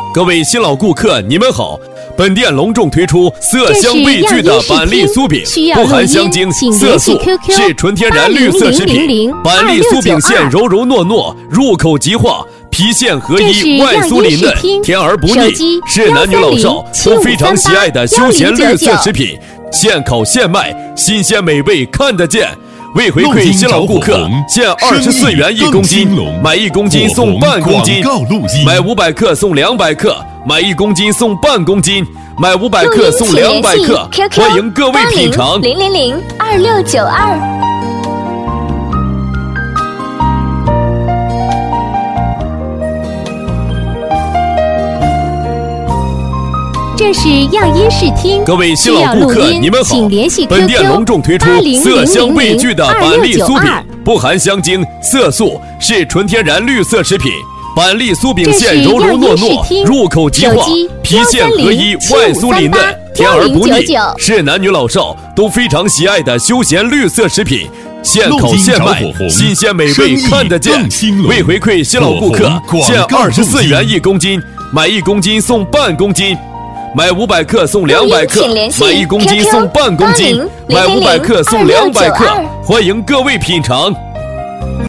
各位新老顾客，你们好！本店隆重推出色香味俱的板栗酥饼，不含香精、色素，是纯天然绿色食品。板栗酥饼馅柔柔糯糯，入口即化，皮馅合一，外酥里嫩，甜而不腻，是男女老少都非常喜爱的休闲绿色食品。现烤现卖，新鲜美味看得见。为回馈新老顾客，现24元1公斤，买1公斤送半公斤，买500克送200克，买1公斤送半公斤，买500克送200克，欢迎各位品尝。 0002692。这是样音视听， 各位新老顾客，你们好！ 请联系 QQ 本店隆重推出色香味俱的板栗酥饼，不含香精、色素，是纯天然绿色食品。板栗酥饼馅柔柔糯糯，入口即化，皮馅合一，外酥里嫩，甜而不腻，是男女老少都非常喜爱的休闲绿色食品。现烤现卖，新鲜美味看得见。为回馈新老顾客，现24元1公斤，买1公斤送半公斤。买500克送200克，买1公斤送半公斤，买500克送200克，欢迎各位品尝。